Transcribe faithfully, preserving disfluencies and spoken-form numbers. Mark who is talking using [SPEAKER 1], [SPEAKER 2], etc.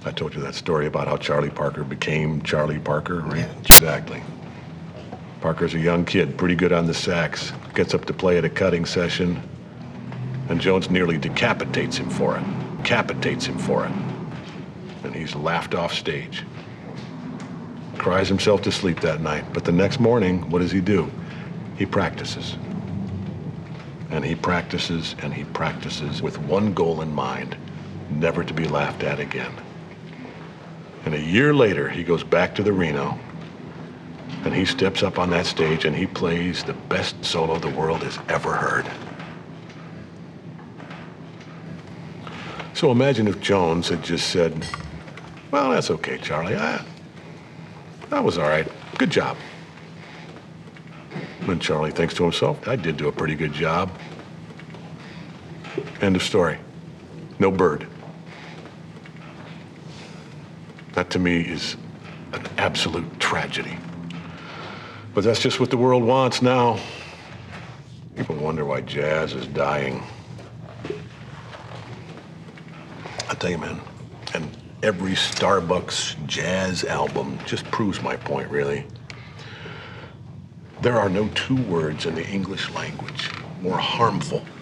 [SPEAKER 1] I told you that story about how Charlie Parker became Charlie Parker, right?
[SPEAKER 2] Yeah.
[SPEAKER 1] Exactly. Parker's a young kid, pretty good on the sax, gets up to play at a cutting session, and Jones nearly decapitates him for it. Decapitates him for it. And he's laughed off stage. Cries himself to sleep that night, but the next morning, what does he do? He practices. And he practices and he practices with one goal in mind, never to be laughed at again. And a year later, he goes back to the Reno, and he steps up on that stage and he plays the best solo the world has ever heard. So imagine if Jones had just said, well, that's okay, Charlie. I, that was all right. Good job. And Charlie thinks to himself, I did do a pretty good job. End of story. No bird. That to me is an absolute tragedy. But that's just what the world wants now. People wonder why jazz is dying. I tell you, man, and every Starbucks jazz album just proves my point, really. There are no two words in the English language more harmful